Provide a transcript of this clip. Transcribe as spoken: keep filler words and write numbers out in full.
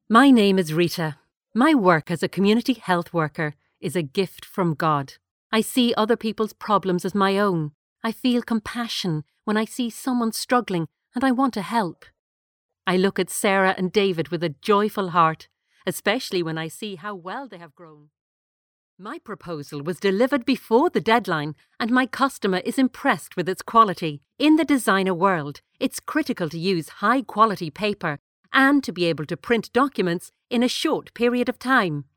My name is Rita. My work as a community health worker is a gift from God. I see other people's problems as my own. I feel compassion when I see someone struggling and I want to help. I look at Sarah and David with a joyful heart, especially when I see how well they have grown. My proposal was delivered before the deadline and my customer is impressed with its quality. In the designer world, it's critical to use high-quality paper and to be able to print documents in a short period of time.